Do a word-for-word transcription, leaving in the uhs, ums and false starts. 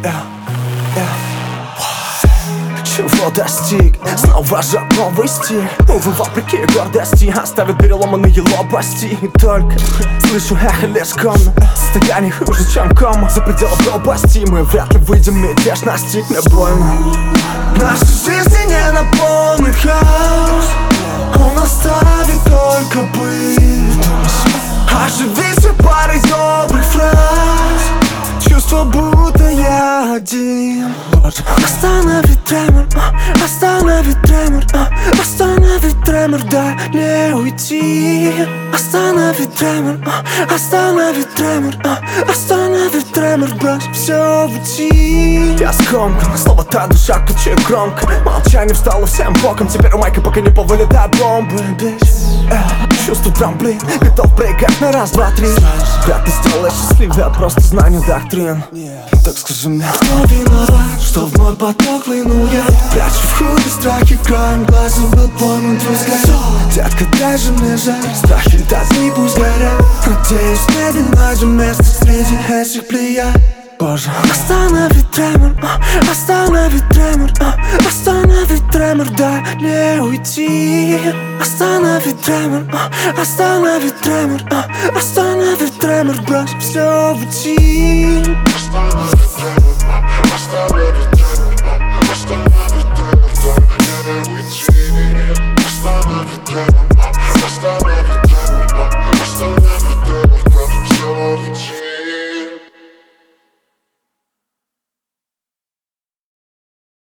yeah, yeah. Чего достиг? Снова же новый стиль. Увы, вопреки гордости оставят переломанные лопасти. И только слышу эхо лишь комнат. Состояние хуже, чем кома. За пределом пропасти мы вряд ли выйдем, мятеж настигнет больно. Наши жизни не наполнит хаос, он оставит только быт. Оживись парой добрых фраз, чувство, будто я один. Остановить тремор, остановить тремор, остановить тремор, дай не уйти. Остановить тремор, остановить тремор, остановить тремор, брось все в уйти. Я скомкан, снова та душа кричит громко. Молчание встало всем боком, теперь у майка пока не повылетает бомбы. Чувство трамплин, готов прыгать на раз, два, три. Вряд ли сделаешь счастливее от просто знания доктрин. Так скажи мне, кто виноват, что в мой поток хлынул я? Прячу в худе страхи, краем глаза был пойман твой взгляд. Детка, дай же мне жаль, страхи дозни пусть горят. Надеюсь, медленно найдем место среди этих плеяд. Боже, остановить тремор, остановить тремор, остановить тремор, дай не уйти. Остановить тремор, остановить тремор, остановить тремор, брось все в уйти.